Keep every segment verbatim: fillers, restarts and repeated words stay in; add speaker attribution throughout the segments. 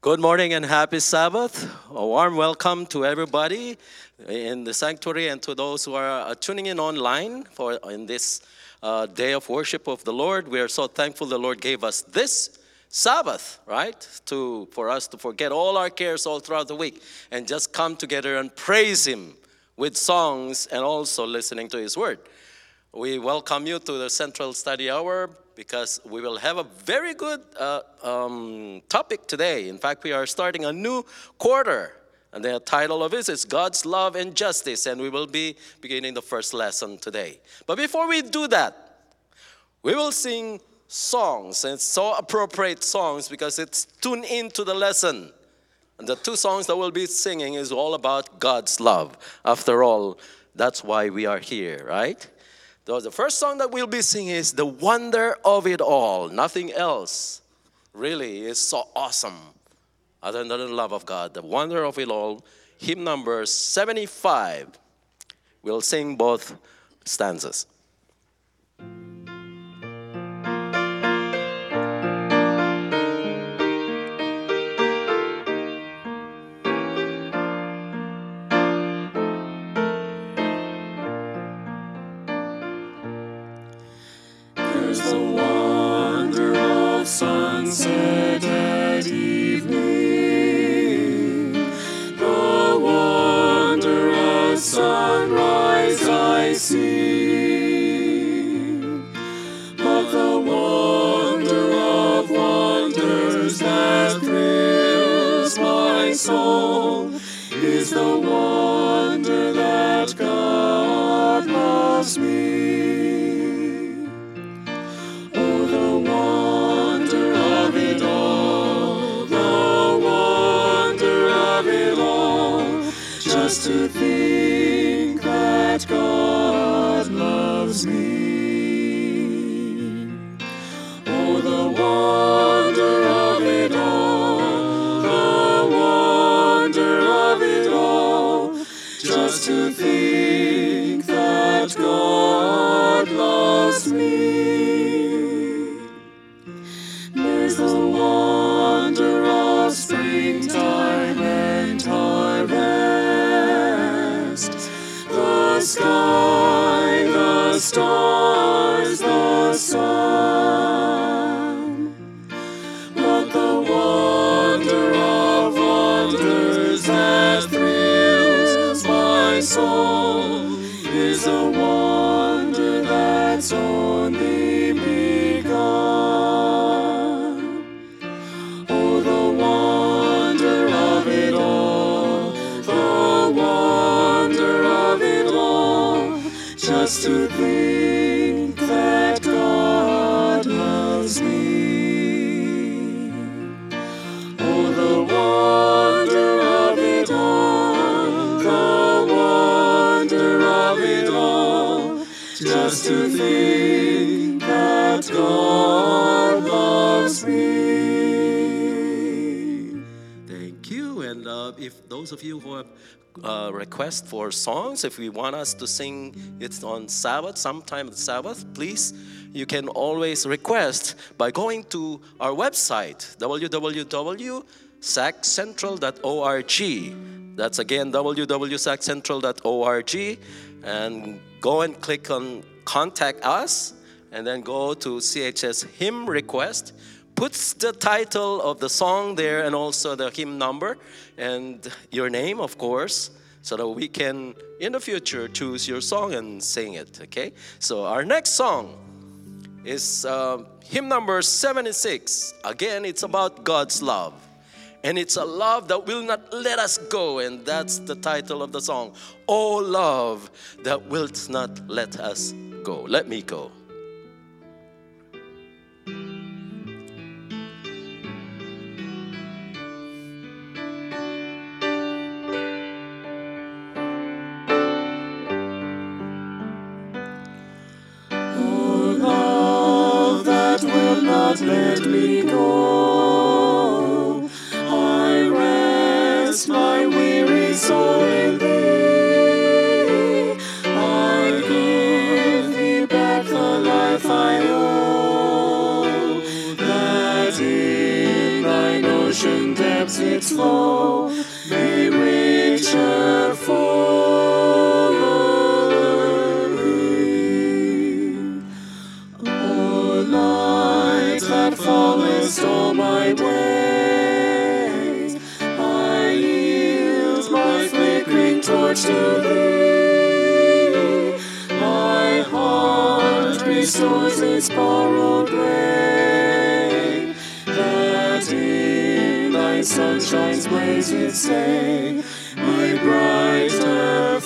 Speaker 1: Good morning and happy Sabbath. A warm welcome to everybody in the sanctuary and to those who are uh, tuning in online for in this uh, day of worship of the Lord. We are so thankful the Lord gave us this Sabbath, right? To for us to forget all our cares all throughout the week and just come together and praise Him with songs and also listening to His Word. We welcome you to the Central Study Hour because we will have a very good uh, um, topic today. In fact, we are starting a new quarter. And the title of it is God's Love and Justice. And we will be beginning the first lesson today. But before we do that, we will sing songs. And it's so appropriate songs because it's tuned into the lesson. And the two songs that we'll be singing is all about God's love. After all, that's why we are here, right? The first song that we'll be singing is The Wonder of It All. Nothing else really is so awesome other than the love of God. The Wonder of It All, hymn number seventy-five. We'll sing both stanzas.
Speaker 2: Sunset at evening, the wonder of sunrise I see. But the wonder of wonders that thrills my soul is the wonder that God loves me. Just to think that God loves me. Oh, the wonder of it all, the wonder of it all. Just to think that God loves me. There's the wonder of springtime and harvest. The sky, the stars, the sun. But the wonder of wonders that thrills my soul is a wonder that's only begun. Oh, the wonder of it all, the wonder of it all, just to think that God loves me. Oh, the wonder of it all, the wonder of it all, just to think that God loves me.
Speaker 1: Thank you. And uh, if those of you who have uh, request for songs, if we want us to sing it on Sabbath, sometime on Sabbath, please, you can always request by going to our website, w w w dot sac central dot org. That's again, w w w dot sac central dot org. And go and click on Contact Us, and then go to C H S Hymn Request. Puts the title of the song there and also the hymn number and your name, of course, so that we can, in the future, choose your song and sing it, okay? So our next song is uh, hymn number seventy-six. Again, it's about God's love. And it's a love that will not let us go. And that's the title of the song. Oh, love that wilt not let us go. Let me go.
Speaker 2: Not let me go. I rest my weary soul in Thee. I give Thee back the ocean depths its flow may richer fully. O light that fallest all my ways, I yield my flickering torch to thee. My heart restores its borrowed ray, that in thy sunshine's blaze it stay, my brighter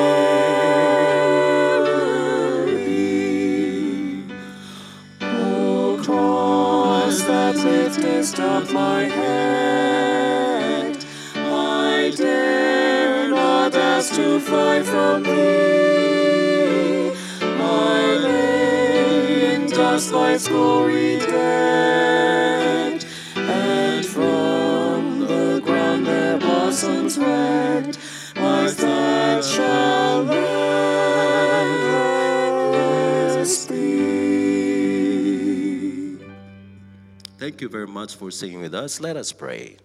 Speaker 2: fairer be. O cross that liftest up my head, I dare not ask to fly from thee. I lay in dust life's glory dead, and from the ground their blossoms red, my that shall endless be.
Speaker 1: Thank you very much for singing with us. Let us pray.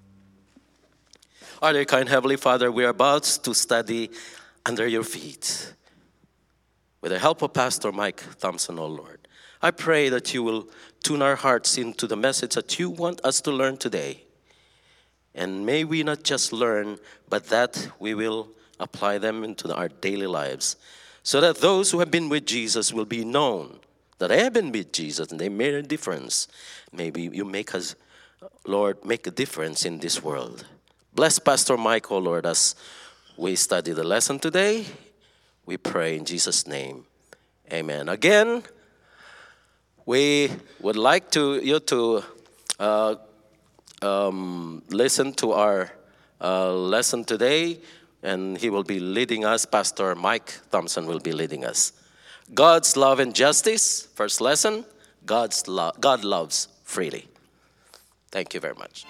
Speaker 1: Our dear kind Heavenly Father, we are about to study under your feet. With the help of Pastor Mike Thompson, oh Lord, I pray that you will tune our hearts into the message that you want us to learn today. And may we not just learn, but that we will apply them into our daily lives, so that those who have been with Jesus will be known that they have been with Jesus and they made a difference. Maybe you make us, Lord, make a difference in this world. Bless Pastor Mike, oh Lord, as we study the lesson today. We pray in Jesus' name. Amen. Again, we would like to you to uh, um, listen to our uh, lesson today, and he will be leading us. Pastor Mike Thompson will be leading us. God's love and justice. First lesson, God's lo- God loves freely. Thank you very much.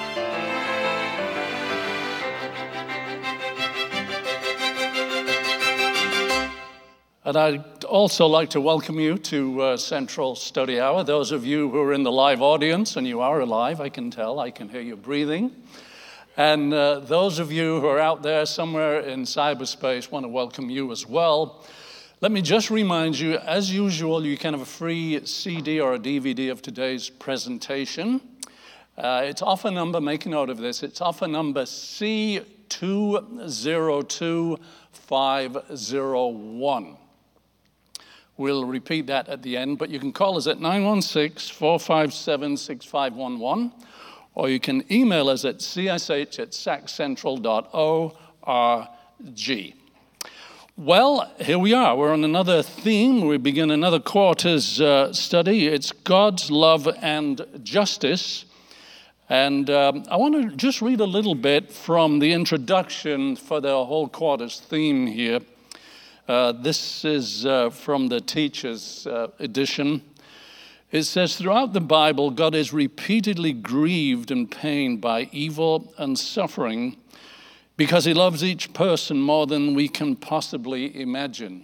Speaker 3: And I'd also like to welcome you to uh, Central Study Hour. Those of you who are in the live audience, and you are alive, I can tell, I can hear you breathing. And uh, those of you who are out there somewhere in cyberspace, want to welcome you as well. Let me just remind you, as usual, you can have a free C D or a D V D of today's presentation. Uh, it's offer number, make a note of this, it's offer number C two zero two five zero one. We'll repeat that at the end, but you can call us at nine one six, four five seven, six five one one, or you can email us at c s h at sac central dot org. Well, here we are. We're on another theme. We begin another quarter's uh, study. It's God's love and justice. And um, I want to just read a little bit from the introduction for the whole quarter's theme here. Uh, this is uh, from the Teacher's uh, edition. It says, throughout the Bible, God is repeatedly grieved and pained by evil and suffering because he loves each person more than we can possibly imagine.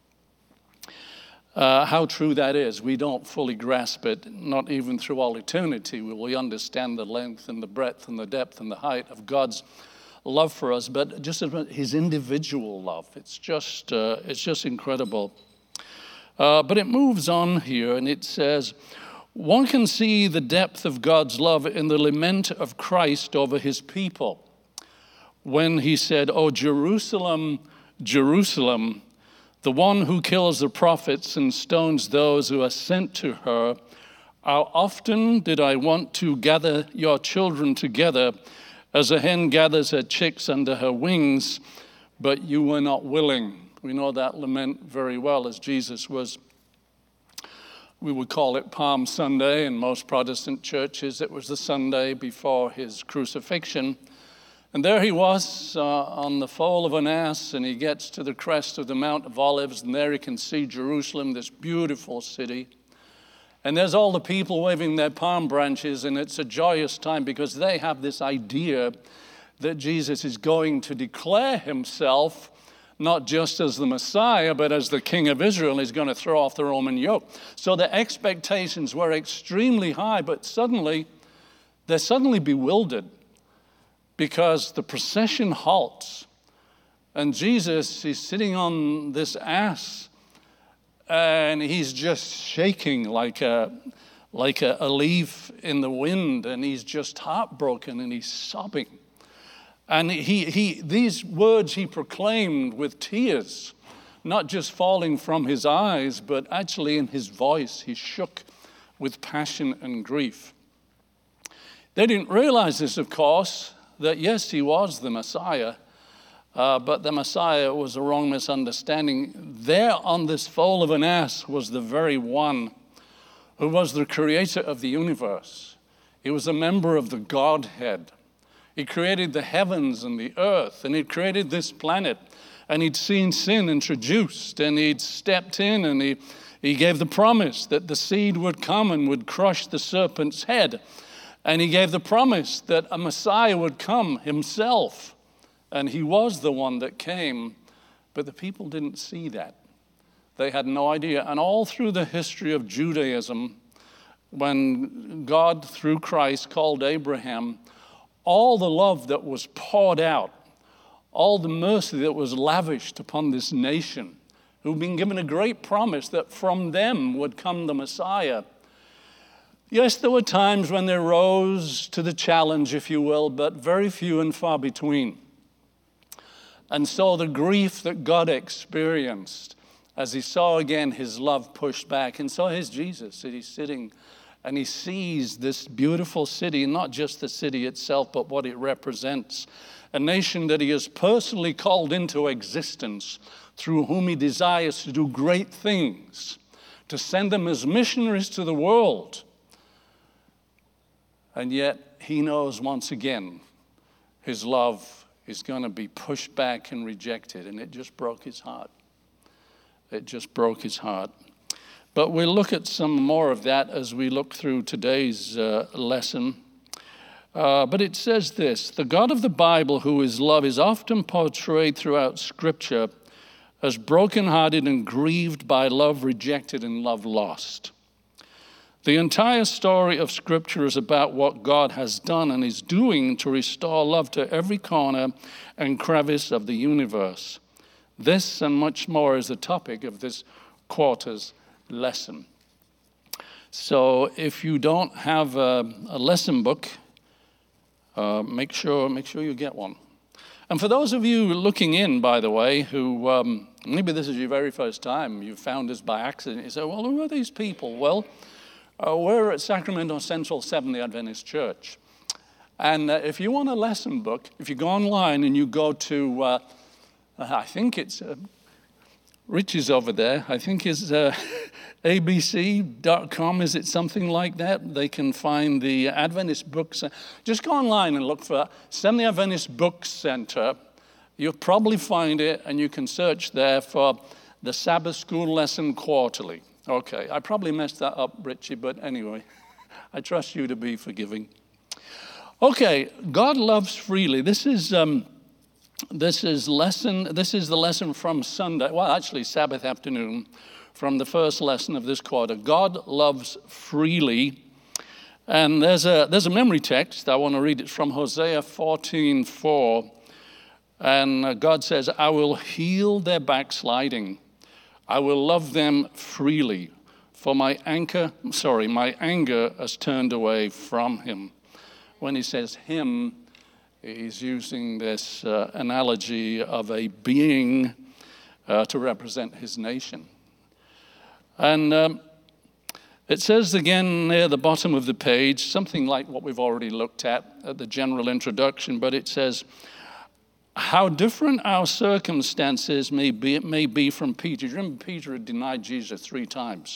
Speaker 3: Uh, how true that is, we don't fully grasp it, not even through all eternity will we understand the length and the breadth and the depth and the height of God's love for us, but just his individual love. It's just, uh, it's just incredible. Uh, but it moves on here, and it says, one can see the depth of God's love in the lament of Christ over his people, when he said, "O Jerusalem, Jerusalem, the one who kills the prophets and stones those who are sent to her, how often did I want to gather your children together as a hen gathers her chicks under her wings, but you were not willing." We know that lament very well, as Jesus was, we would call it Palm Sunday. In most Protestant churches, it was the Sunday before his crucifixion. And there he was uh, on the foal of an ass, and he gets to the crest of the Mount of Olives, and there he can see Jerusalem, this beautiful city. And there's all the people waving their palm branches, and it's a joyous time because they have this idea that Jesus is going to declare himself not just as the Messiah, but as the King of Israel. He's going to throw off the Roman yoke. So the expectations were extremely high, but suddenly they're suddenly bewildered because the procession halts. And Jesus is sitting on this ass, and he's just shaking like a, like a, a leaf in the wind, and he's just heartbroken, and he's sobbing. And he, he, these words he proclaimed with tears, not just falling from his eyes, but actually in his voice. He shook with passion and grief. They didn't realize this, of course, that yes, he was the Messiah, Uh, but the Messiah was a wrong misunderstanding. There on this foal of an ass was the very one who was the creator of the universe. He was a member of the Godhead. He created the heavens and the earth, and he created this planet, and he'd seen sin introduced, and he'd stepped in, and he, he gave the promise that the seed would come and would crush the serpent's head. And he gave the promise that a Messiah would come himself. And he was the one that came, but the people didn't see that. They had no idea. And all through the history of Judaism, when God, through Christ, called Abraham, all the love that was poured out, all the mercy that was lavished upon this nation, who'd been given a great promise that from them would come the Messiah. Yes, there were times when they rose to the challenge, if you will, but very few and far between. And so the grief that God experienced as he saw again his love pushed back, and so is Jesus, that he's sitting and he sees this beautiful city, not just the city itself, but what it represents. A nation that he has personally called into existence, through whom he desires to do great things, to send them as missionaries to the world. And yet he knows once again his love is going to be pushed back and rejected, and it just broke his heart. It just broke his heart. But we'll look at some more of that as we look through today's uh, lesson. Uh, but it says this: the God of the Bible, who is love, is often portrayed throughout Scripture as brokenhearted and grieved by love rejected and love lost. The entire story of Scripture is about what God has done and is doing to restore love to every corner and crevice of the universe. This and much more is the topic of this quarter's lesson. So if you don't have a, a lesson book, uh, make sure make sure you get one. And for those of you looking in, by the way, who um, maybe this is your very first time, you found us by accident, you say, well, who are these people? Well, Uh, we're at Sacramento Central Seventh-day Adventist Church. And uh, if you want a lesson book, if you go online and you go to, uh, I think it's, uh, Rich is over there, I think it's uh, A B C dot com, is it something like that? They can find the Adventist books. Just go online and look for Seventh-day Adventist Book Center. You'll probably find it, and you can search there for the Sabbath School Lesson Quarterly. Okay, I probably messed that up, Richie, but anyway, I trust you to be forgiving. Okay, God loves freely. This is um, this is lesson. This is the lesson from Sunday. Well, actually, Sabbath afternoon, from the first lesson of this quarter. God loves freely, and there's a there's a memory text. I want to read it from Hosea fourteen four, and God says, "I will heal their backsliding. I will love them freely, for my anchor, sorry, my anger has turned away from him." When he says him, he's using this uh, analogy of a being uh, to represent his nation. And um, it says again near the bottom of the page, something like what we've already looked at at the general introduction, but it says, how different our circumstances may be, it may be from Peter. You remember Peter had denied Jesus three times.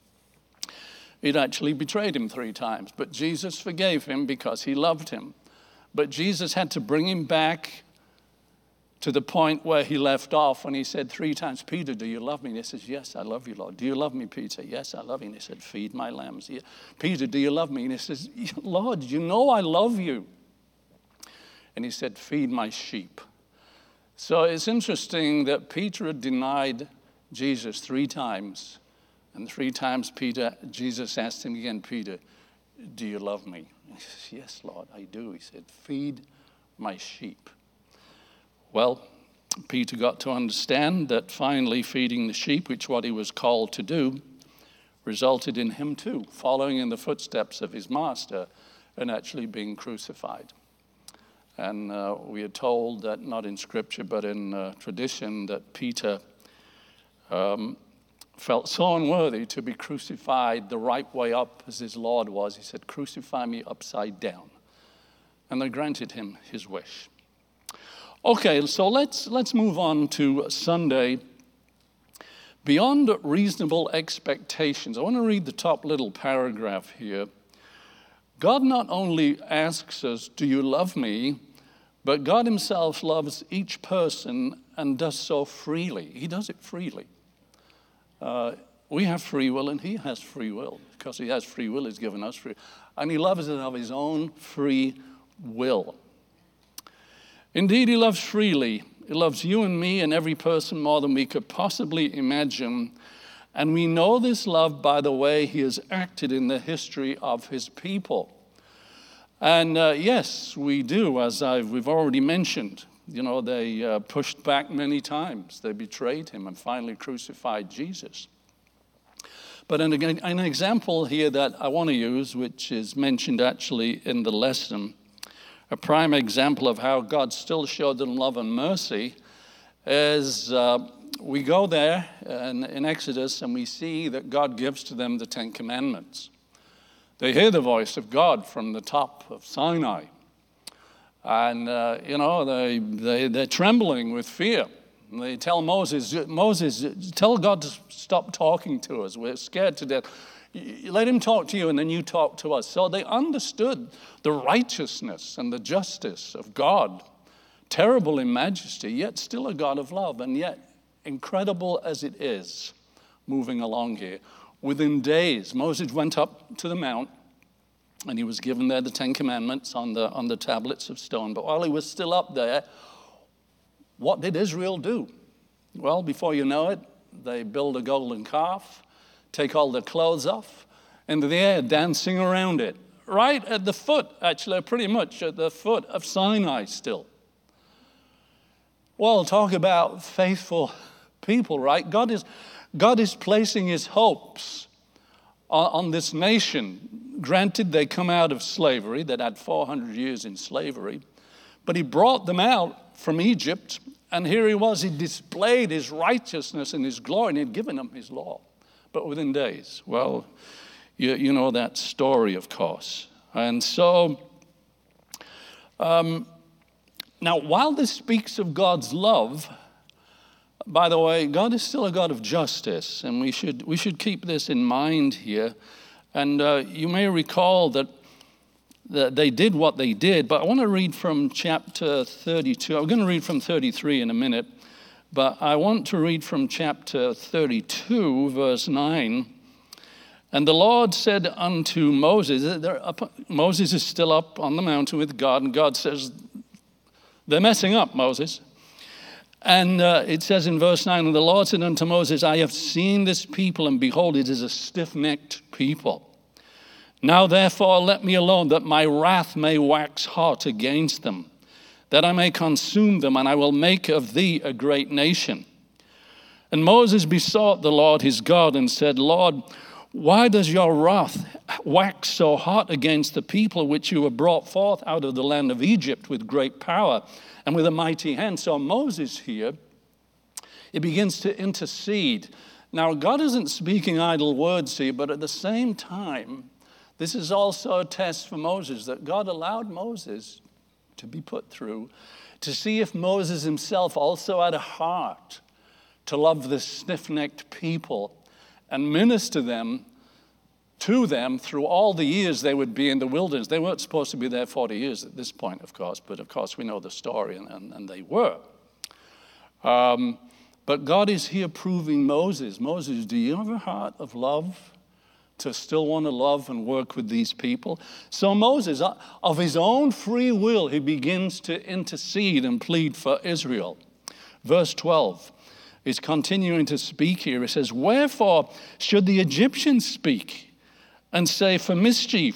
Speaker 3: He'd actually betrayed him three times, but Jesus forgave him because he loved him. But Jesus had to bring him back to the point where he left off when he said three times, "Peter, do you love me?" And he says, "Yes, I love you, Lord." "Do you love me, Peter?" "Yes, I love you." And he said, "Feed my lambs." "Peter, do you love me?" And he says, "Lord, you know I love you." And he said, "Feed my sheep." So it's interesting that Peter had denied Jesus three times. And three times Peter, Jesus asked him again, "Peter, do you love me?" He He says, yes, Lord, I do. He said, feed my sheep. Well, Peter got to understand that finally feeding the sheep, which what he was called to do, resulted in him too, following in the footsteps of his master and actually being crucified. And uh, we are told that, not in Scripture, but in uh, tradition, that Peter um, felt so unworthy to be crucified the right way up as his Lord was. He said, crucify me upside down. And they granted him his wish. Okay, so let's, let's move on to Sunday. Beyond reasonable expectations. I want to read the top little paragraph here. God not only asks us, do you love me? But God himself loves each person and does so freely. He does it freely. Uh, we have free will and he has free will. Because he has free will, he's given us free. And he loves us of his own free will. Indeed, he loves freely. He loves you and me and every person more than we could possibly imagine. And we know this love by the way he has acted in the history of his people. And uh, yes, we do, as I've, we've already mentioned. You know, they uh, pushed back many times. They betrayed him and finally crucified Jesus. But an, an example here that I want to use, which is mentioned actually in the lesson, a prime example of how God still showed them love and mercy, is uh, we go there in, in Exodus and we see that God gives to them the Ten Commandments. They hear the voice of God from the top of Sinai. And, uh, you know, they, they, they're trembling with fear. And they tell Moses, Moses, tell God to stop talking to us. We're scared to death. Let him talk to you and then you talk to us. So they understood the righteousness and the justice of God, terrible in majesty, yet still a God of love, and yet incredible as it is, moving along here. Within days, Moses went up to the mount and he was given there the Ten Commandments on the, on the tablets of stone. But while he was still up there, what did Israel do? Well, before you know it, they build a golden calf, take all their clothes off, and they're dancing around it. Right at the foot, actually, pretty much at the foot of Sinai still. Well, talk about faithful people, right? God is, God is placing his hopes on, on this nation. Granted, they come out of slavery. They'd had four hundred years in slavery. But he brought them out from Egypt, and here he was. He displayed his righteousness and his glory, and he'd given them his law. But within days, well, you, you know that story, of course. And so, um, now, while this speaks of God's love, by the way, God is still a God of justice, and we should we should keep this in mind here. And uh, you may recall that, that they did what they did, but I want to read from chapter thirty-two. I'm going to read from thirty-three in a minute. But I want to read from chapter thirty-two, verse nine. And the Lord said unto Moses, up, Moses is still up on the mountain with God, and God says, they're messing up, Moses. And uh, it says in verse nine, and the Lord said unto Moses, I have seen this people, and behold, it is a stiff-necked people. Now therefore let me alone, that my wrath may wax hot against them, that I may consume them, and I will make of thee a great nation. And Moses besought the Lord his God and said, Lord, why does your wrath wax so hot against the people which you have brought forth out of the land of Egypt with great power and with a mighty hand? So Moses here, he begins to intercede. Now, God isn't speaking idle words here, but at the same time, this is also a test for Moses, that God allowed Moses to be put through, to see if Moses himself also had a heart to love the stiff-necked people and minister them to them through all the years they would be in the wilderness. They weren't supposed to be there forty years at this point, of course, but of course we know the story, and, and, and they were. Um, but God is here proving Moses, Moses, do you have a heart of love to still want to love and work with these people? So Moses, of his own free will, he begins to intercede and plead for Israel. Verse twelve is continuing to speak here. It says, wherefore should the Egyptians speak and say, for mischief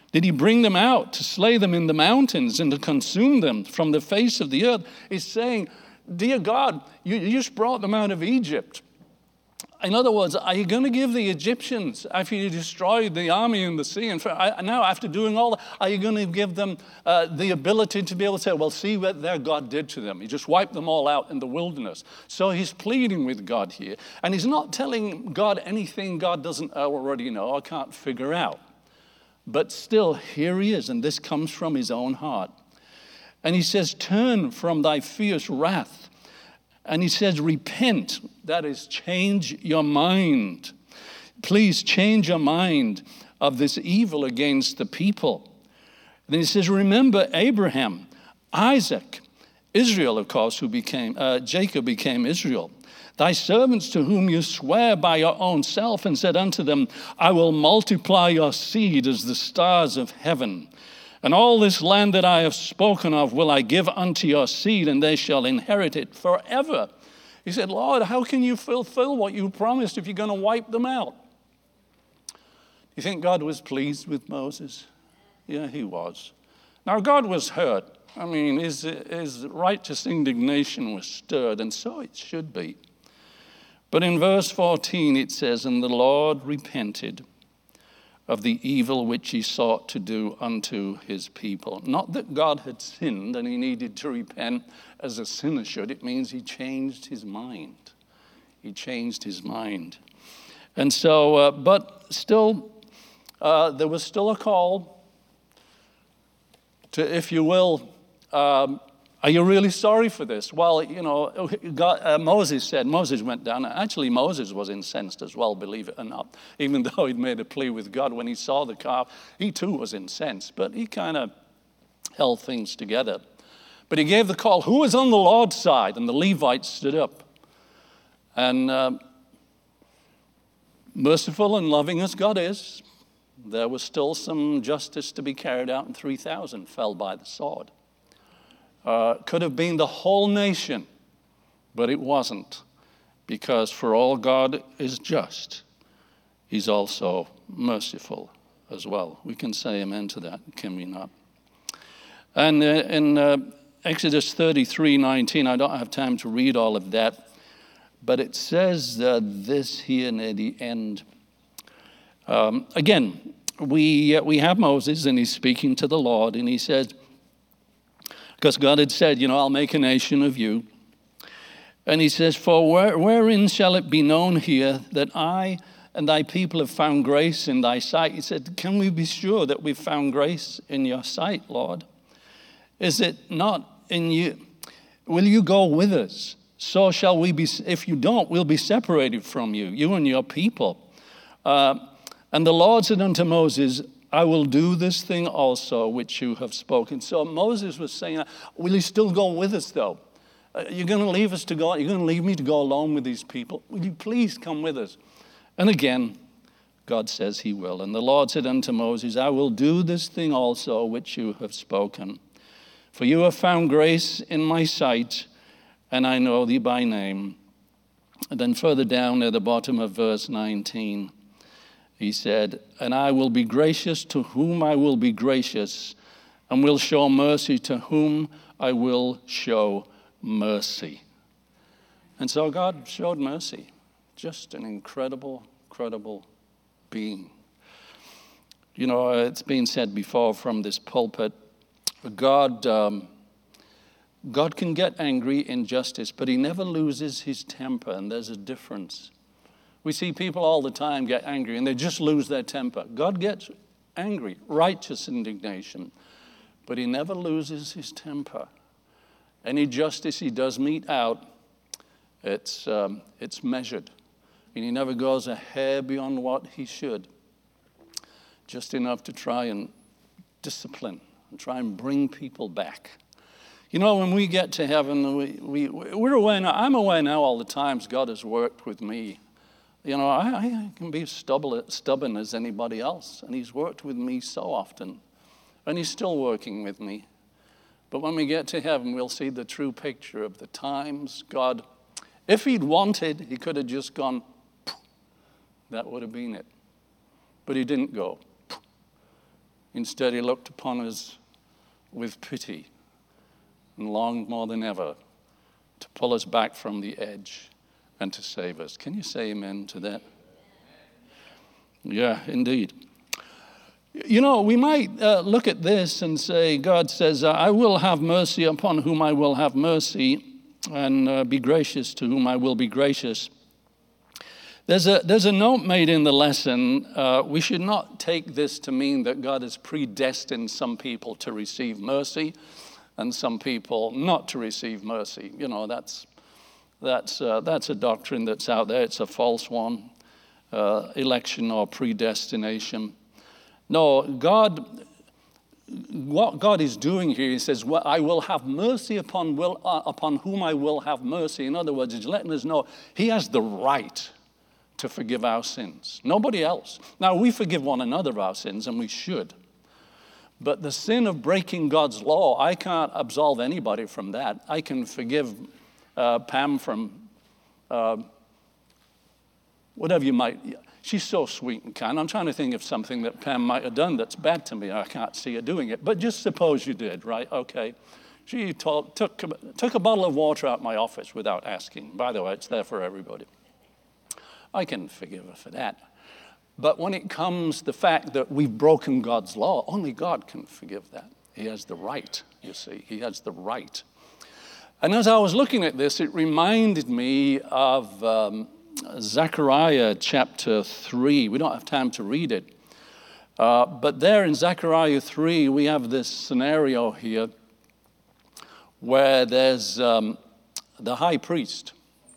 Speaker 3: Did he bring them out to slay them in the mountains and to consume them from the face of the earth? He's saying, dear God, you, you just brought them out of Egypt. In other words, are you going to give the Egyptians, after you destroyed the army in the sea, and now after doing all that, are you going to give them uh, the ability to be able to say, well, see what their God did to them? He just wiped them all out in the wilderness. So he's pleading with God here. And he's not telling God anything God doesn't already know or can't figure out. But still, here he is, and this comes from his own heart. And he says, turn from thy fierce wrath. And he says, repent, that is, change your mind. Please change your mind of this evil against the people. And then he says, remember Abraham, Isaac, Israel, of course, who became, uh, Jacob became Israel. Thy servants to whom you swear by your own self and said unto them, I will multiply your seed as the stars of heaven. And all this land that I have spoken of will I give unto your seed, and they shall inherit it forever. He said, Lord, how can you fulfill what you promised if you're going to wipe them out? You think God was pleased with Moses? Yeah, he was. Now, God was hurt. I mean, his, his righteous indignation was stirred, and so it should be. But in verse fourteen, it says, and the Lord repented of the evil which he sought to do unto his people. Not that God had sinned and he needed to repent as a sinner should. It means he changed his mind. He changed his mind. And so, uh, but still, uh, there was still a call to, if you will, um, are you really sorry for this? Well, you know, God, uh, Moses said, Moses went down. Actually, Moses was incensed as well, believe it or not. Even though he'd made a plea with God when he saw the calf, he too was incensed. But he kind of held things together. But he gave the call, who was on the Lord's side? And the Levites stood up. And uh, merciful and loving as God is, there was still some justice to be carried out, and three thousand fell by the sword. Uh, could have been the whole nation, but it wasn't, because for all God is just, he's also merciful as well. We can say amen to that, can we not? And uh, in uh, Exodus thirty-three nineteen, I don't have time to read all of that, but it says uh, this here near the end. Um, again, we, uh, we have Moses, and he's speaking to the Lord, and he says, because God had said, you know, I'll make a nation of you. And he says, for where, wherein shall it be known here that I and thy people have found grace in thy sight? He said, can we be sure that we've found grace in your sight, Lord? Is it not in you? Will you go with us? So shall we be, if you don't, we'll be separated from you, you and your people. Uh, and the Lord said unto Moses, I will do this thing also which you have spoken. So Moses was saying, will you still go with us though? Uh, you're going to leave us to go, you're going to leave me to go alone with these people. Will you please come with us? And again, God says he will. And the Lord said unto Moses, I will do this thing also which you have spoken. For you have found grace in my sight, and I know thee by name. And then further down at the bottom of verse nineteen, he said, and I will be gracious to whom I will be gracious, and will show mercy to whom I will show mercy. And so God showed mercy. Just an incredible, incredible being. You know, it's been said before from this pulpit, God, um, God can get angry in justice, but he never loses his temper, and there's a difference. We see people all the time get angry and they just lose their temper. God gets angry, righteous indignation, but he never loses his temper. Any justice he does mete out, it's, um, it's measured. And he never goes a hair beyond what he should. Just enough to try and discipline and try and bring people back. You know, when we get to heaven, we, we, we're aware now, I'm aware now all the times God has worked with me. You know, I, I can be stubborn, stubborn as anybody else, and he's worked with me so often, and he's still working with me. But when we get to heaven, we'll see the true picture of the times God, if he'd wanted, he could have just gone, that would have been it. But he didn't go. Instead, he looked upon us with pity and longed more than ever to pull us back from the edge and to save us. Can you say amen to that? Yeah, indeed. You know, we might uh, look at this and say, God says, I will have mercy upon whom I will have mercy, and uh, be gracious to whom I will be gracious. There's a, there's a note made in the lesson. Uh, we should not take this to mean that God has predestined some people to receive mercy and some people not to receive mercy. You know, that's, that's, uh, that's a doctrine that's out there. It's a false one, uh, election or predestination. No, God, what God is doing here, he says, well, I will have mercy upon, will, uh, upon whom I will have mercy. In other words, he's letting us know he has the right to forgive our sins. Nobody else. Now, we forgive one another our sins, and we should. But the sin of breaking God's law, I can't absolve anybody from that. I can forgive uh, Pam from uh, whatever you might... She's so sweet and kind. I'm trying to think of something that Pam might have done that's bad to me. I can't see her doing it. But just suppose you did, right? Okay. She told, took, took a bottle of water out my office without asking. By the way, it's there for everybody. I can forgive her for that. But when it comes to the fact that we've broken God's law, only God can forgive that. He has the right, you see. He has the right. And as I was looking at this, it reminded me of... Um, Zechariah chapter three. We don't have time to read it. Uh, but there in Zechariah three, we have this scenario here where there's um, the high priest.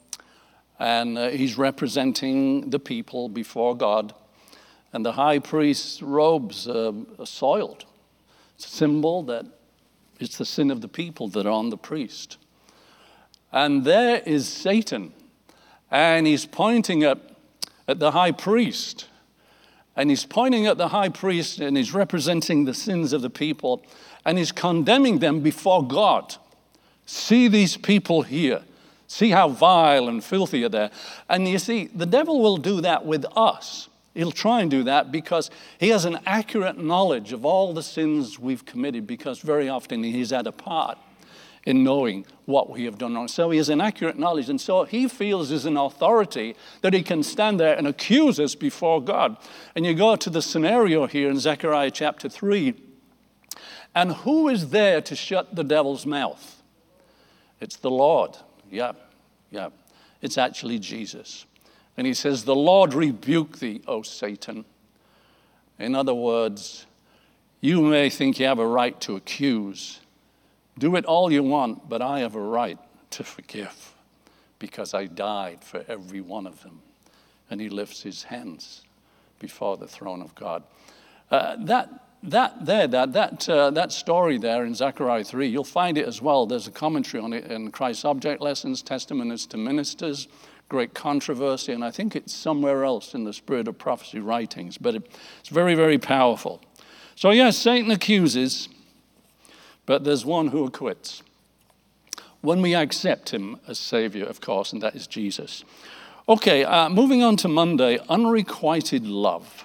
Speaker 3: And uh, he's representing the people before God. And the high priest's robes uh, are soiled. It's a symbol that it's the sin of the people that are on the priest. And there is Satan. And he's pointing at, at the high priest. And he's pointing at the high priest and he's representing the sins of the people. And he's condemning them before God. See these people here. See how vile and filthy they are. And you see, the devil will do that with us. He'll try and do that because he has an accurate knowledge of all the sins we've committed, because very often he's had a part in knowing what we have done wrong. So he has an accurate knowledge, and so he feels as an authority that he can stand there and accuse us before God. And you go to the scenario here in Zechariah chapter three, and who is there to shut the devil's mouth? It's the Lord. Yeah, yeah. It's actually Jesus. And he says, the Lord rebuke thee, O Satan. In other words, you may think you have a right to accuse. Do it all you want, but I have a right to forgive because I died for every one of them. And he lifts his hands before the throne of God. Uh, that that there, that that uh, that story there in Zechariah three, you'll find it as well. There's a commentary on it in Christ's Object Lessons, Testimonies to Ministers, great controversy, and I think it's somewhere else in the Spirit of Prophecy writings. But it, it's very, very powerful. So yes, Satan accuses. But there's one who acquits. When we accept him as Savior, of course, and that is Jesus. Okay, uh, moving on to Monday, unrequited love.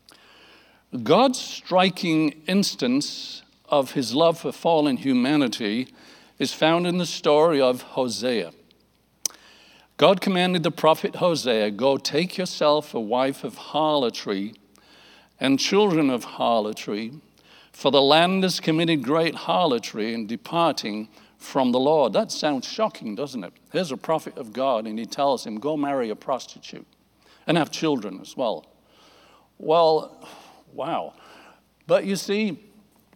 Speaker 3: God's striking instance of his love for fallen humanity is found in the story of Hosea. God commanded the prophet Hosea, go take yourself a wife of harlotry and children of harlotry, for the land has committed great harlotry in departing from the Lord. That sounds shocking, doesn't it? Here's a prophet of God, and he tells him, go marry a prostitute and have children as well. Well, wow. But you see,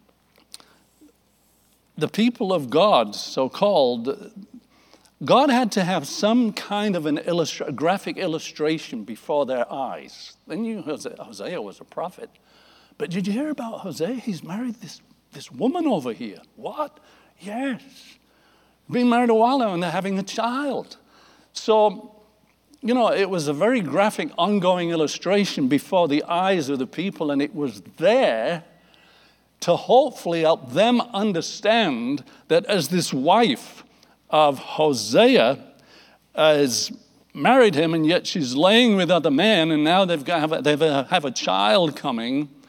Speaker 3: the people of God, so-called, God had to have some kind of an illustra- graphic illustration before their eyes. They knew Hosea was a prophet. But did you hear about Hosea? He's married this, this woman over here. What? Yes. Been married a while now and they're having a child. So, you know, it was a very graphic, ongoing illustration before the eyes of the people, and it was there to hopefully help them understand that as this wife of Hosea has married him, and yet she's laying with other men, and now they've got have a, they've a, have a child coming.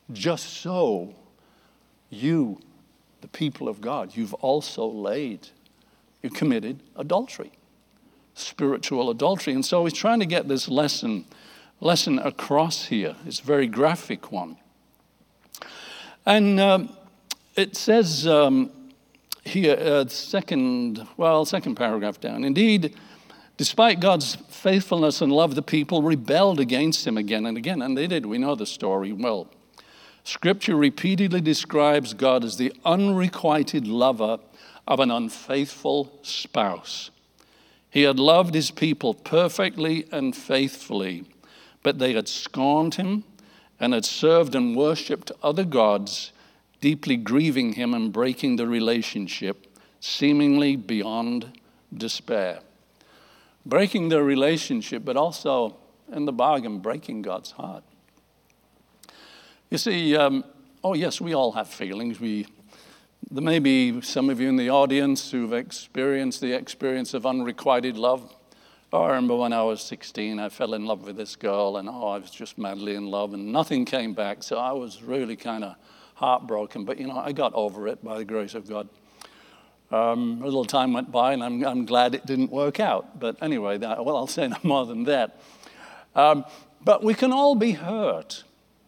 Speaker 3: just so you, the people of God, you've also laid, you committed adultery, spiritual adultery. And so he's trying to get this lesson, lesson across here. It's a very graphic one. And um, it says um, here, uh, second, well, second paragraph down. Indeed, despite God's faithfulness and love, the people rebelled against him again and again. And they did. We know the story well. Scripture repeatedly describes God as the unrequited lover of an unfaithful spouse. He had loved his people perfectly and faithfully, but they had scorned him and had served and worshipped other gods, deeply grieving him and breaking the relationship, seemingly beyond despair. Breaking the relationship, but also, in the bargain, breaking God's heart. You see, um, oh yes, we all have feelings. We, there may be some of you in the audience who've experienced the experience of unrequited love. Oh, I remember when I was sixteen, I fell in love with this girl, and oh, I was just madly in love, and nothing came back, so I was really kind of heartbroken. But, you know, I got over it by the grace of God. Um, a little time went by, and I'm, I'm glad it didn't work out. But anyway, that, well, I'll say no more than that. Um, but we can all be hurt.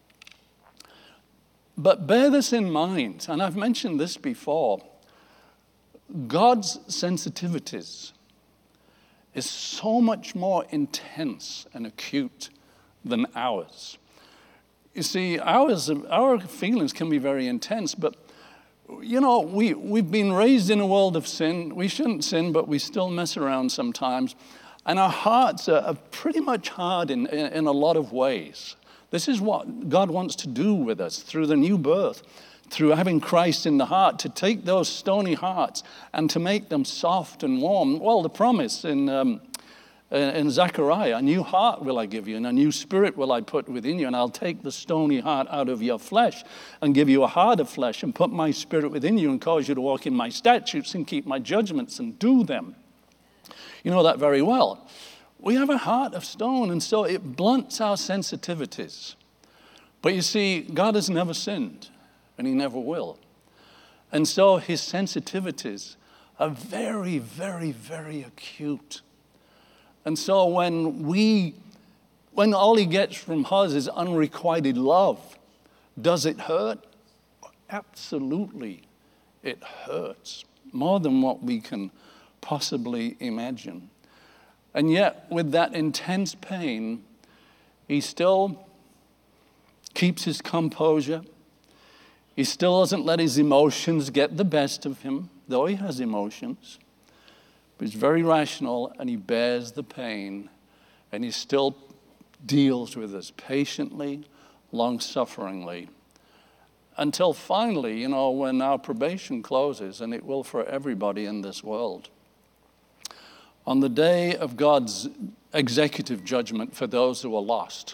Speaker 3: But bear this in mind, and I've mentioned this before, God's sensitivities is so much more intense and acute than ours. You see, ours, our feelings can be very intense, but, you know, we, we've been raised in a world of sin. We shouldn't sin, but we still mess around sometimes. And our hearts are, are pretty much hard in, in, in a lot of ways. This is what God wants to do with us through the new birth, through having Christ in the heart, to take those stony hearts and to make them soft and warm. Well, the promise in, um, in Zechariah, a new heart will I give you, and a new spirit will I put within you, and I'll take the stony heart out of your flesh and give you a heart of flesh and put my spirit within you and cause you to walk in my statutes and keep my judgments and do them. You know that very well. We have a heart of stone, and so it blunts our sensitivities. But you see, God has never sinned, and he never will. And so his sensitivities are very, very, very acute. And so when we, when all he gets from us is unrequited love, does it hurt? Absolutely, it hurts. More than what we can possibly imagine. And yet, with that intense pain, he still keeps his composure. He still doesn't let his emotions get the best of him, though he has emotions. But he's very rational, and he bears the pain, and he still deals with us patiently, long-sufferingly, until finally, you know, when our probation closes, and it will for everybody in this world, on the day of God's executive judgment for those who are lost.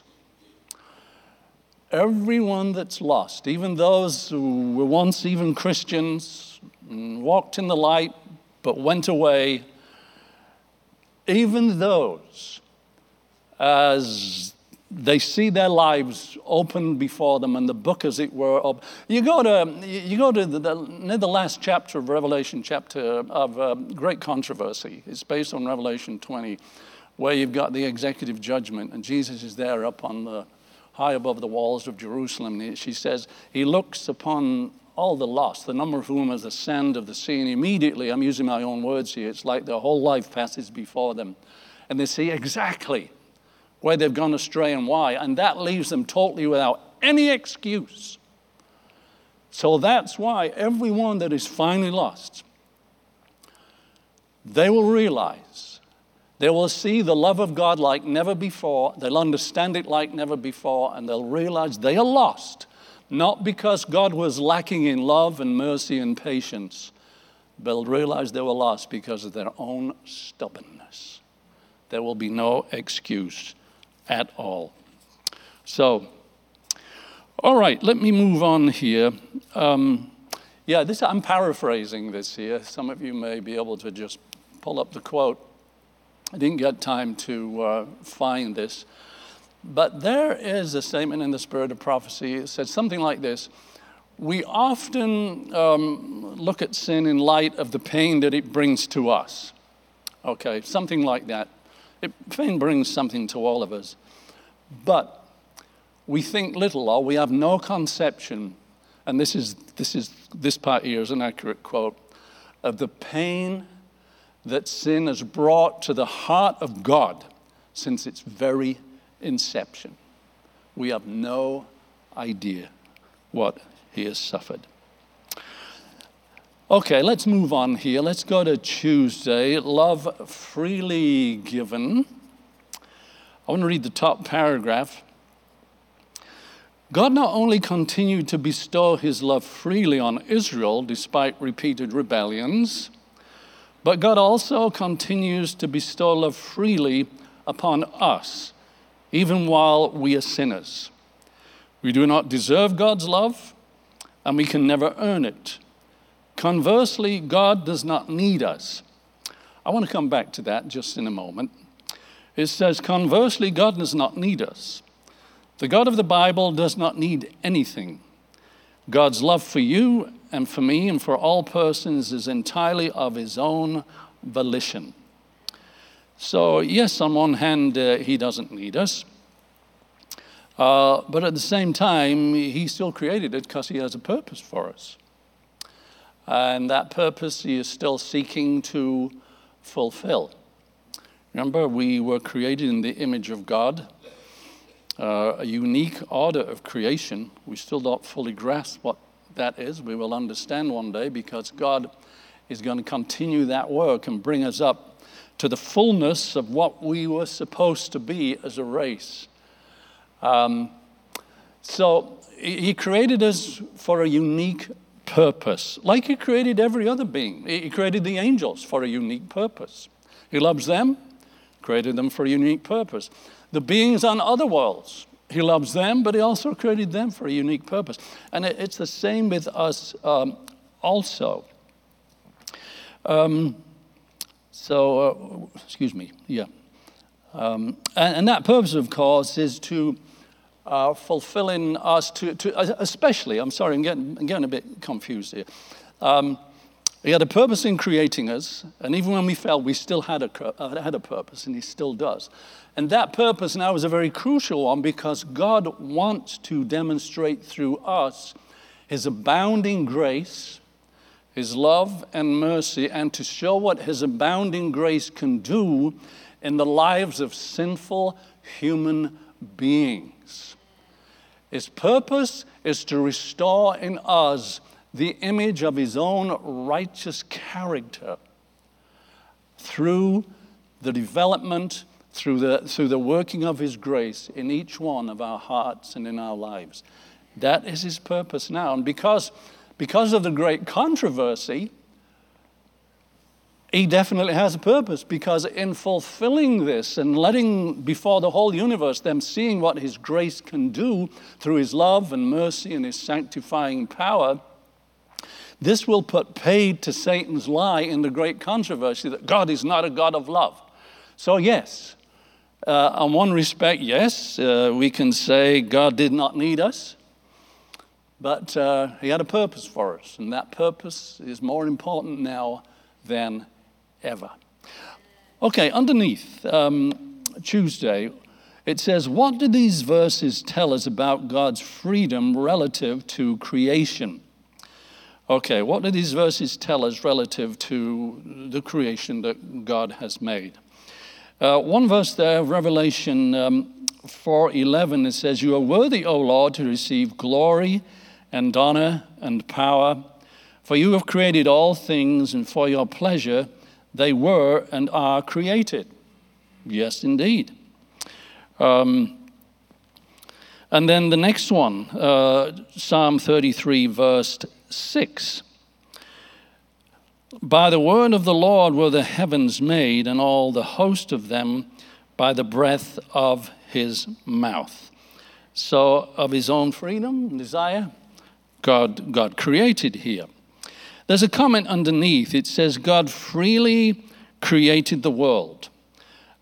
Speaker 3: Everyone that's lost, even those who were once even Christians, walked in the light, but went away, even those, as they see their lives open before them and the book, as it were, op- you go to you go to the, the, near the last chapter of Revelation, chapter of uh, great controversy. It's based on Revelation twenty, where you've got the executive judgment, and Jesus is there up on the high above the walls of Jerusalem. And she says he looks upon all the lost, the number of whom is the sand of the sea, and immediately, I'm using my own words here, it's like their whole life passes before them, and they see exactly where they've gone astray and why, and that leaves them totally without any excuse. So that's why everyone that is finally lost, they will realize, they will see the love of God like never before, they'll understand it like never before, and they'll realize they are lost, not because God was lacking in love and mercy and patience, but they'll realize they were lost because of their own stubbornness. There will be no excuse at all. So, all right, let me move on here. Um, yeah, this I'm paraphrasing this here. Some of you may be able to just pull up the quote. I didn't get time to uh, find this. But there is a statement in the Spirit of Prophecy. It says something like this. We often um, look at sin in light of the pain that it brings to us. Okay, something like that. It, pain brings something to all of us. But we think little, or we have no conception, and this is this is this part here is an accurate quote, of the pain that sin has brought to the heart of God since its very inception. We have no idea what he has suffered. Okay, let's move on here. Let's go to Tuesday. Love freely given. I want to read the top paragraph. God not only continued to bestow his love freely on Israel despite repeated rebellions, but God also continues to bestow love freely upon us, even while we are sinners. We do not deserve God's love, and we can never earn it. Conversely, God does not need us. I want to come back to that just in a moment. It says, conversely, God does not need us. The God of the Bible does not need anything. God's love for you and for me and for all persons is entirely of his own volition. So, yes, on one hand, uh, he doesn't need us. Uh, but at the same time, he still created it because he has a purpose for us. And that purpose he is still seeking to fulfill. Remember, we were created in the image of God, uh, a unique order of creation. We still don't fully grasp what that is. We will understand one day because God is going to continue that work and bring us up to the fullness of what we were supposed to be as a race. Um, so he created us for a unique purpose, like he created every other being. He created the angels for a unique purpose. He loves them, created them for a unique purpose. The beings on other worlds, he loves them, but he also created them for a unique purpose. And it, it's the same with us um, also. Um, so, uh, excuse me, yeah. Um, and, and that purpose, of course, is to uh, fulfilling us, to, to especially, I'm sorry, I'm getting, I'm getting a bit confused here. Um, he had a purpose in creating us, and even when we fell, we still had a, uh, had a purpose, and he still does. And that purpose now is a very crucial one because God wants to demonstrate through us his abounding grace, his love and mercy, and to show what his abounding grace can do in the lives of sinful human beings. His purpose is to restore in us the image of his own righteous character through the development, through the, through the working of his grace in each one of our hearts and in our lives. That is his purpose now. And because, because of the great controversy, he definitely has a purpose, because in fulfilling this and letting before the whole universe them seeing what his grace can do through his love and mercy and his sanctifying power, this will put paid to Satan's lie in the great controversy that God is not a God of love. So yes, uh, on one respect, yes, uh, we can say God did not need us, but uh, he had a purpose for us, and that purpose is more important now than ever. Okay, underneath, um, Tuesday, it says, what do these verses tell us about God's freedom relative to creation? Okay, what do these verses tell us relative to the creation that God has made? Uh, one verse there, Revelation um, four eleven, it says, you are worthy, O Lord, to receive glory and honor and power, for you have created all things, and for your pleasure they were and are created. Yes, indeed. Um, and then the next one, uh, Psalm thirty-three, verse six. By the word of the Lord were the heavens made, and all the host of them by the breath of his mouth. So of his own freedom and desire, God, God created here. There's a comment underneath. It says, God freely created the world.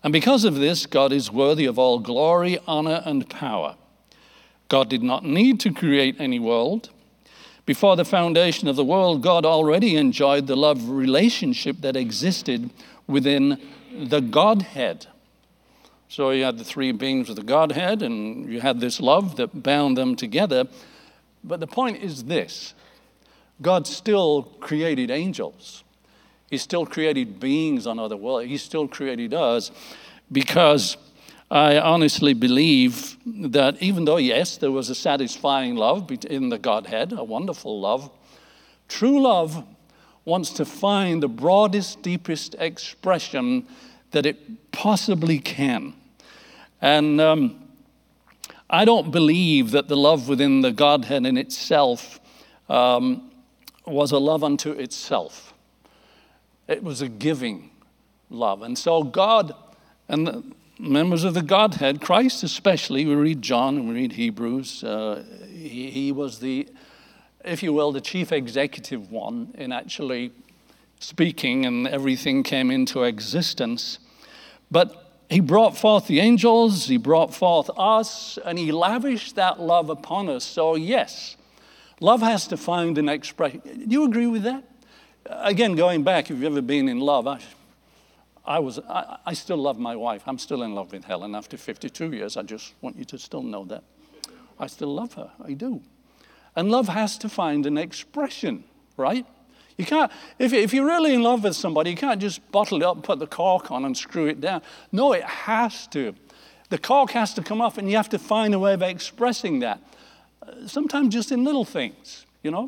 Speaker 3: And because of this, God is worthy of all glory, honor, and power. God did not need to create any world. Before the foundation of the world, God already enjoyed the love relationship that existed within the Godhead. So you had the three beings of the Godhead, and you had this love that bound them together. But the point is this: God still created angels. He still created beings on other worlds. He still created us, because I honestly believe that even though, yes, there was a satisfying love in the Godhead, a wonderful love, true love wants to find the broadest, deepest expression that it possibly can. And um, I don't believe that the love within the Godhead in itself um, was a love unto itself. It was a giving love. And so God and the members of the Godhead, Christ especially, we read John and we read Hebrews, uh, he, he was the, if you will, the chief executive one in actually speaking, and everything came into existence. But he brought forth the angels, he brought forth us, and he lavished that love upon us. So yes, love has to find an expression. Do you agree with that? Again, going back, if you've ever been in love, I, I was, I, I still love my wife. I'm still in love with Helen after fifty-two years. I just want you to still know that. I still love her. I do. And love has to find an expression, right? You can't, if, if you're really in love with somebody, you can't just bottle it up, put the cork on and screw it down. No, it has to. The cork has to come off, and you have to find a way of expressing that. Uh, sometimes just in little things, you know?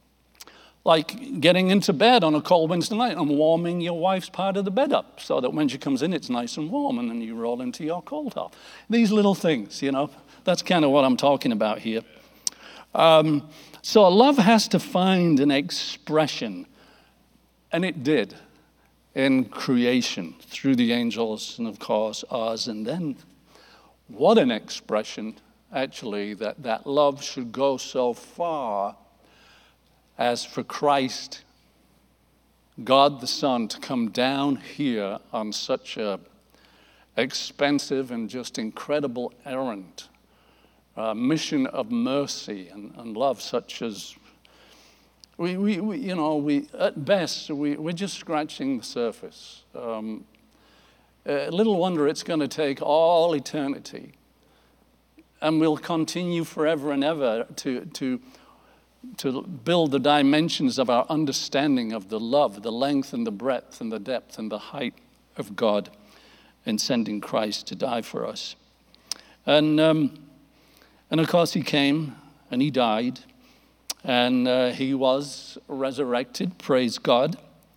Speaker 3: Like getting into bed on a cold Wednesday night and warming your wife's part of the bed up so that when she comes in, it's nice and warm, and then you roll into your cold half. These little things, you know, that's kind of what I'm talking about here. Um, so love has to find an expression, and it did in creation through the angels and, of course, us. And then what an expression, actually, that that love should go so far as for Christ, God the Son, to come down here on such a expensive and just incredible errand, a mission of mercy and, and love, such as we, we, we, you know, we at best we, we're just scratching the surface. Um, uh, little wonder it's going to take all eternity, and we'll continue forever and ever to to. to build the dimensions of our understanding of the love, the length and the breadth and the depth and the height of God in sending Christ to die for us. And, um, and of course, he came and he died, and uh, he was resurrected, praise God.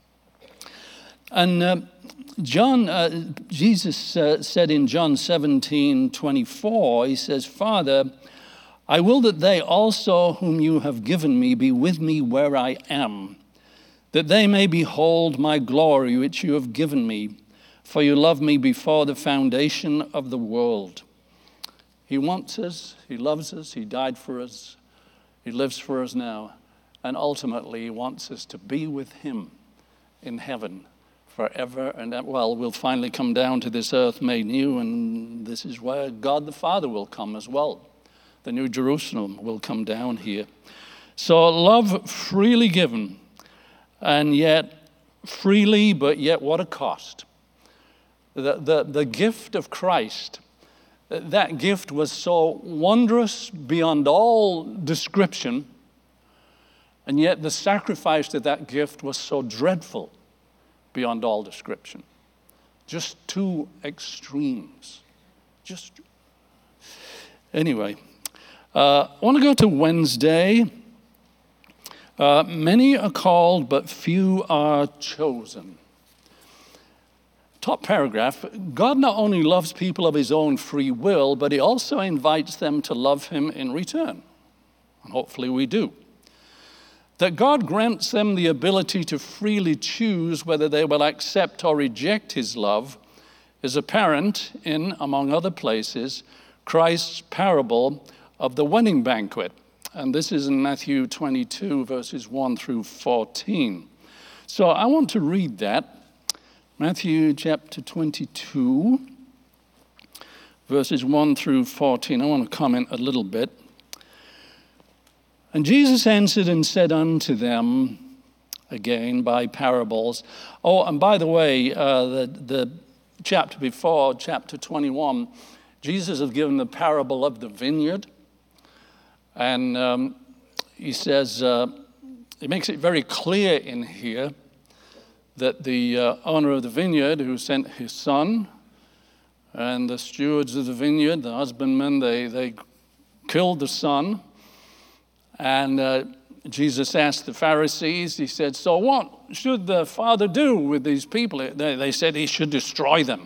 Speaker 3: And uh, John, uh, Jesus uh, said in John seventeen twenty-four, he says, Father, I will that they also whom you have given me be with me where I am, that they may behold my glory which you have given me, for you loved me before the foundation of the world. He wants us, he loves us, he died for us, he lives for us now, and ultimately he wants us to be with him in heaven forever. And that, well, we'll finally come down to this earth made new, and this is where God the Father will come as well. The New Jerusalem will come down here. So love freely given, and yet freely, but yet what a cost. The, the, the gift of Christ, that gift was so wondrous beyond all description, and yet the sacrifice of that gift was so dreadful beyond all description. Just two extremes. Just anyway. Uh, I want to go to Wednesday. Uh, many are called, but few are chosen. Top paragraph, God not only loves people of his own free will, but he also invites them to love him in return. And hopefully we do. That God grants them the ability to freely choose whether they will accept or reject his love is apparent in, among other places, Christ's parable of the wedding banquet. And this is in Matthew twenty-two, verses one through fourteen. So I want to read that. Matthew chapter twenty-two, verses one through fourteen. I want to comment a little bit. And Jesus answered and said unto them, again by parables. Oh, and by the way, uh, the, the chapter before, chapter twenty-one, Jesus has given the parable of the vineyard. And um, he says, uh, he makes it very clear in here that the uh, owner of the vineyard who sent his son and the stewards of the vineyard, the husbandmen, they, they killed the son. And uh, Jesus asked the Pharisees, he said, so what should the father do with these people? They, they said he should destroy them.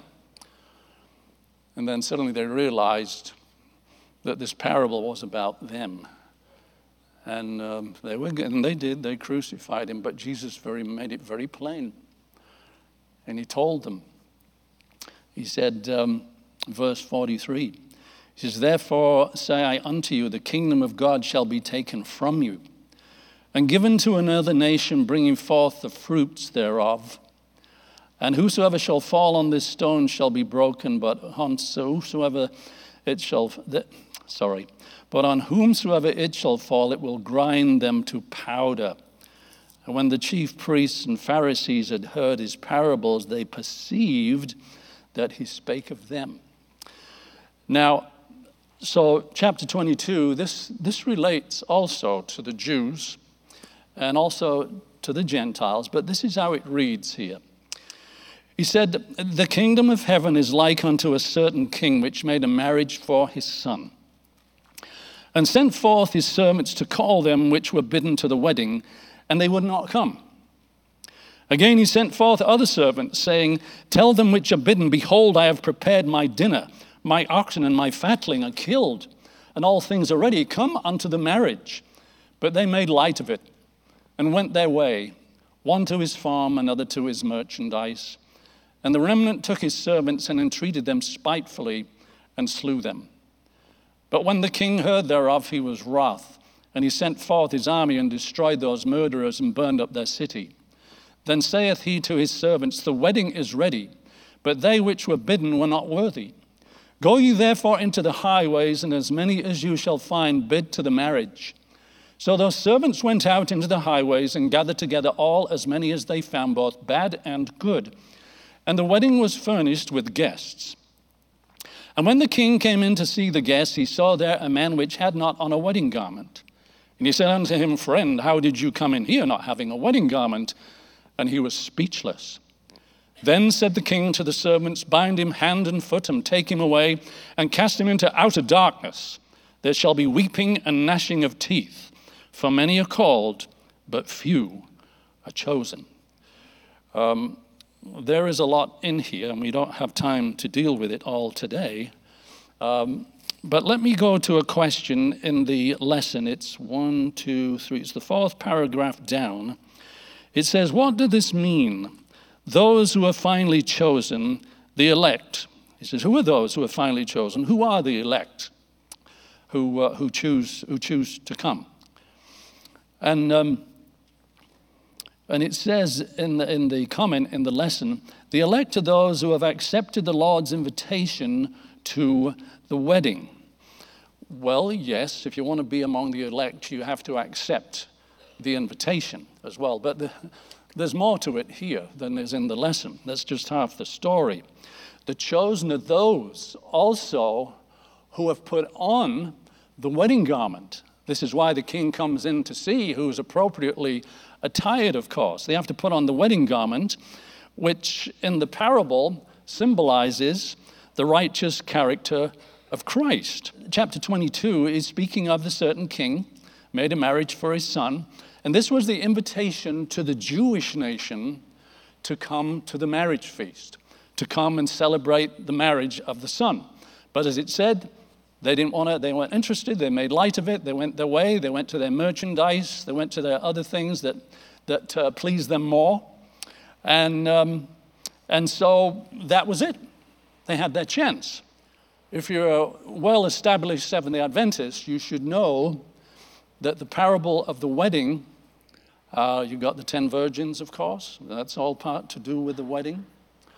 Speaker 3: And then suddenly they realized that this parable was about them. And um, they were, and they did, they crucified him, but Jesus very made it very plain. And he told them, he said, um, verse forty-three, he says, therefore say I unto you, the kingdom of God shall be taken from you, and given to another nation, bringing forth the fruits thereof. And whosoever shall fall on this stone shall be broken, but on whosoever it shall, sorry, but on whomsoever it shall fall, it will grind them to powder. And when the chief priests and Pharisees had heard his parables, they perceived that he spake of them. Now, so chapter twenty-two, this, this relates also to the Jews and also to the Gentiles, but this is how it reads here. He said, the kingdom of heaven is like unto a certain king which made a marriage for his son, and sent forth his servants to call them which were bidden to the wedding, and they would not come. Again he sent forth other servants, saying, tell them which are bidden, behold, I have prepared my dinner. My oxen and my fatling are killed, and all things are ready. Come unto the marriage. But they made light of it, and went their way, one to his farm, another to his merchandise. And the remnant took his servants and entreated them spitefully, and slew them. But when the king heard thereof, he was wroth, and he sent forth his army and destroyed those murderers and burned up their city. Then saith he to his servants, the wedding is ready, but they which were bidden were not worthy. Go ye therefore into the highways, and as many as you shall find, bid to the marriage. So those servants went out into the highways and gathered together all as many as they found, both bad and good. And the wedding was furnished with guests. And when the king came in to see the guests, he saw there a man which had not on a wedding garment. And he said unto him, friend, how did you come in here not having a wedding garment? And he was speechless. Then said the king to the servants, bind him hand and foot, and take him away, and cast him into outer darkness. There shall be weeping and gnashing of teeth, for many are called, but few are chosen. Um, there is a lot in here, and we don't have time to deal with it all today. Um, but let me go to a question in the lesson. It's one, two, three. It's the fourth paragraph down. It says, what does this mean? Those who are finally chosen, the elect. He says, who are those who are finally chosen? Who are the elect who uh, who choose who choose to come? And um, and it says in the, in the comment in the lesson, the elect are those who have accepted the Lord's invitation to the wedding. Well, yes, if you want to be among the elect, you have to accept the invitation as well. But the, there's more to it here than is in the lesson. That's just half the story. The chosen are those also who have put on the wedding garment. This is why the king comes in to see who's appropriately attired, of course. They have to put on the wedding garment, which in the parable symbolizes the righteous character of Christ. Chapter twenty-two is speaking of the certain king made a marriage for his son. And this was the invitation to the Jewish nation to come to the marriage feast, to come and celebrate the marriage of the son. But as it said, they didn't want to, they weren't interested, they made light of it, they went their way, they went to their merchandise, they went to their other things that, that uh, pleased them more. And, um, and so that was it. They had their chance. If you're a well-established Seventh-day Adventist, you should know that the parable of the wedding, uh, you got the ten virgins, of course. That's all part to do with the wedding.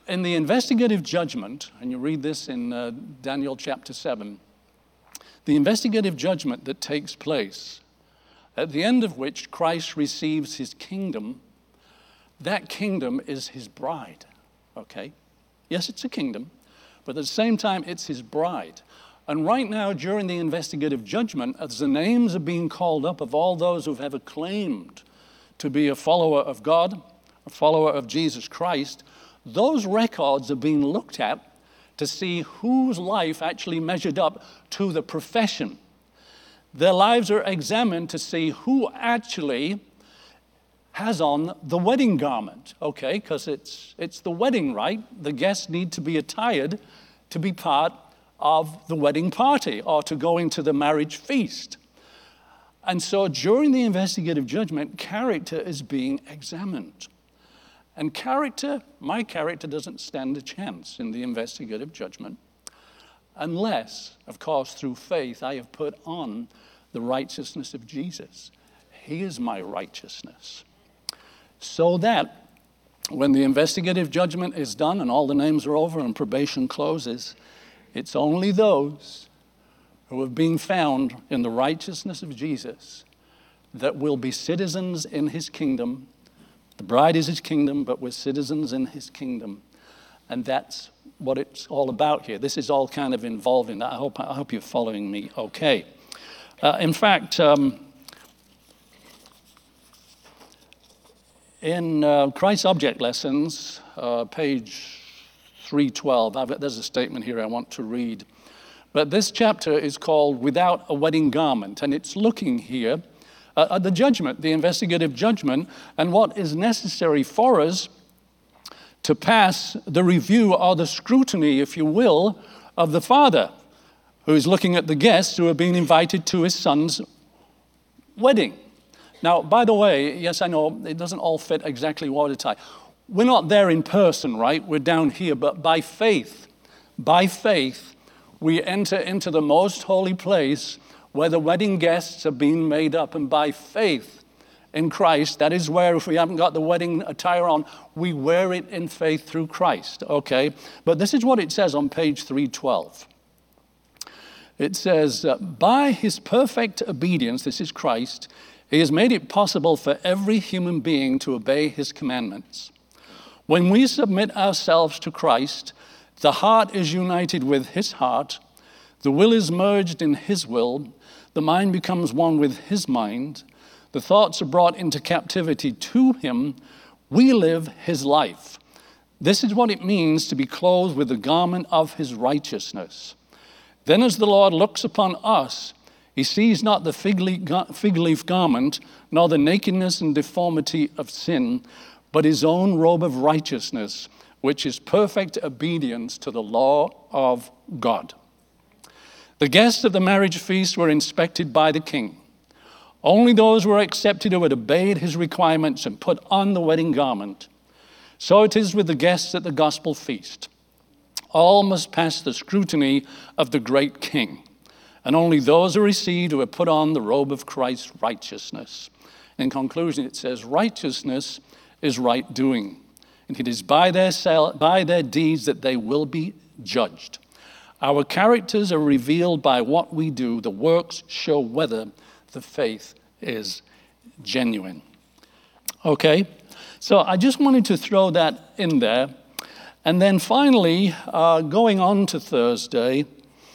Speaker 3: in the investigative judgment, and you read this in uh, Daniel chapter seven, the investigative judgment that takes place, at the end of which Christ receives his kingdom, that kingdom is his bride, okay? Yes, it's a kingdom, but at the same time, it's his bride. And right now, during the investigative judgment, as the names are being called up of all those who've ever claimed to be a follower of God, a follower of Jesus Christ, those records are being looked at to see whose life actually measured up to the profession. Their lives are examined to see who actually has on the wedding garment, okay? Because it's, it's the wedding, right? The guests need to be attired to be part of the wedding party or to go into the marriage feast. And so during the investigative judgment, character is being examined. And character, my character doesn't stand a chance in the investigative judgment unless, of course, through faith, I have put on the righteousness of Jesus. He is my righteousness. So that when the investigative judgment is done and all the names are over and probation closes, it's only those who have been found in the righteousness of Jesus that will be citizens in his kingdom. The bride is his kingdom, but we're citizens in his kingdom. And that's what it's all about here. This is all kind of involved in that. I hope, I hope you're following me okay. Uh, in fact, um, in uh, Christ's Object Lessons, uh, page three twelve, I've, there's a statement here I want to read. But this chapter is called Without a Wedding Garment, and it's looking here uh, at the judgment, the investigative judgment, and what is necessary for us to pass the review or the scrutiny, if you will, of the father who is looking at the guests who are being invited to his son's wedding. Now, by the way, yes, I know it doesn't all fit exactly watertight. We're not there in person, right? We're down here, but by faith, by faith, we enter into the most holy place where the wedding guests are being made up, and by faith in Christ, that is where, if we haven't got the wedding attire on, we wear it in faith through Christ, okay? But this is what it says on page three twelve. It says, by his perfect obedience, this is Christ, he has made it possible for every human being to obey his commandments. When we submit ourselves to Christ, the heart is united with his heart, the will is merged in his will, the mind becomes one with his mind, the thoughts are brought into captivity to him, we live his life. This is what it means to be clothed with the garment of his righteousness. Then as the Lord looks upon us, he sees not the fig leaf garment, nor the nakedness and deformity of sin, but his own robe of righteousness, which is perfect obedience to the law of God. The guests at the marriage feast were inspected by the king. Only those were accepted who had obeyed his requirements and put on the wedding garment. So it is with the guests at the gospel feast. All must pass the scrutiny of the great king, and only those are received who have put on the robe of Christ's righteousness. In conclusion, it says, righteousness is right doing, and it is by their, by their deeds that they will be judged. Our characters are revealed by what we do. The works show whether the faith is genuine. Okay, so I just wanted to throw that in there. And then finally, uh, going on to Thursday,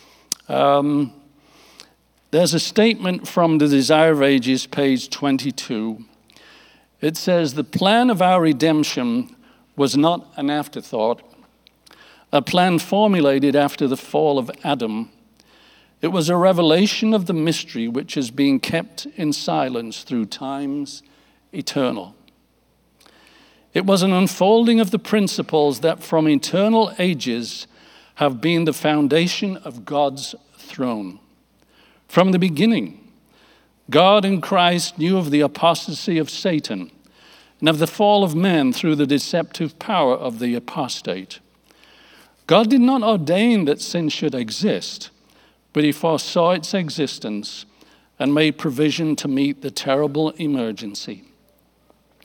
Speaker 3: um, there's a statement from the Desire of Ages, page twenty-two. It says, the plan of our redemption was not an afterthought, a plan formulated after the fall of Adam. It was a revelation of the mystery which is being kept in silence through times eternal. It was an unfolding of the principles that from eternal ages have been the foundation of God's throne. From the beginning, God in Christ knew of the apostasy of Satan and of the fall of man through the deceptive power of the apostate. God did not ordain that sin should exist, but he foresaw its existence and made provision to meet the terrible emergency.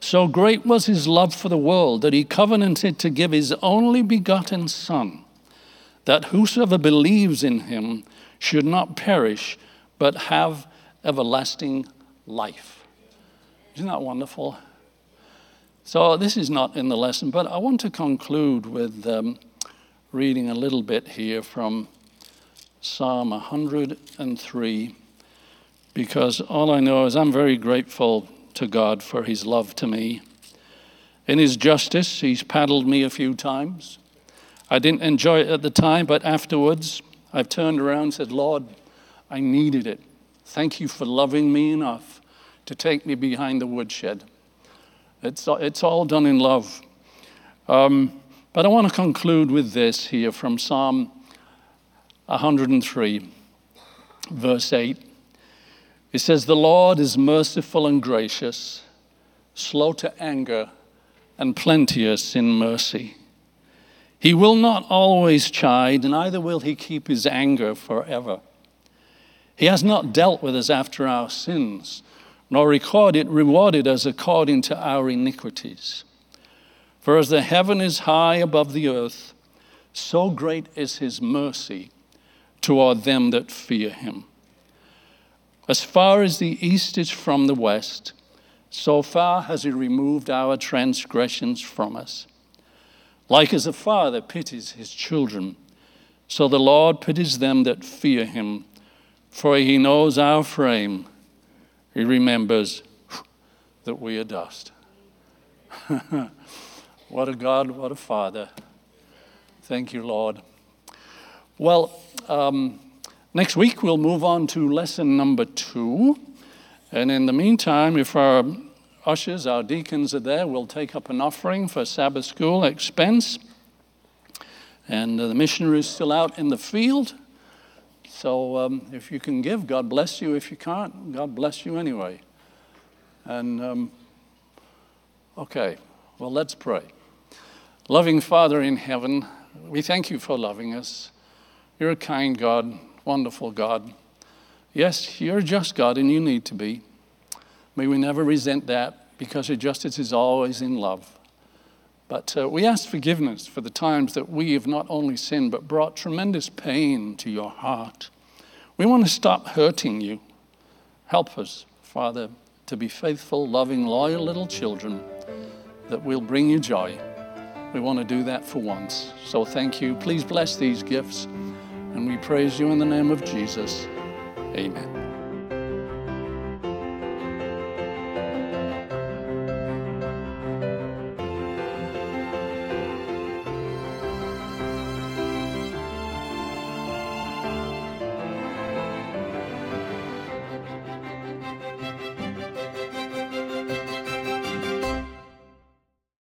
Speaker 3: So great was his love for the world that he covenanted to give his only begotten Son, that whosoever believes in him should not perish, but have everlasting life. Isn't that wonderful? So this is not in the lesson, but I want to conclude with um, reading a little bit here from Psalm one hundred three, because all I know is I'm very grateful to God for his love to me. In his justice, he's paddled me a few times. I didn't enjoy it at the time, but afterwards, I've turned around and said, Lord, I needed it. Thank you for loving me enough to take me behind the woodshed. It's, it's all done in love. Um, but I want to conclude with this here from Psalm one hundred three, verse eight. It says, the Lord is merciful and gracious, slow to anger, and plenteous in mercy. He will not always chide, neither will he keep his anger forever. He has not dealt with us after our sins, nor recorded, rewarded us according to our iniquities. For as the heaven is high above the earth, so great is his mercy toward them that fear him. As far as the east is from the west, so far has he removed our transgressions from us. Like as a father pities his children, so the Lord pities them that fear him. For he knows our frame. He remembers that we are dust. What a God, what a Father. Thank you, Lord. Well, um, next week we'll move on to lesson number two. And in the meantime, if our ushers, our deacons are there, we'll take up an offering for Sabbath school expense. And uh, the missionary is still out in the field. So um, if you can give, God bless you. If you can't, God bless you anyway. And, um, okay, well, let's pray. Loving Father in heaven, we thank you for loving us. You're a kind God, wonderful God. Yes, you're a just God, and you need to be. May we never resent that, because your justice is always in love. But uh, we ask forgiveness for the times that we have not only sinned, but brought tremendous pain to your heart. We want to stop hurting you. Help us, Father, to be faithful, loving, loyal little children that will bring you joy. We want to do that for once. So thank you. Please bless these gifts. And we praise you in the name of Jesus. Amen.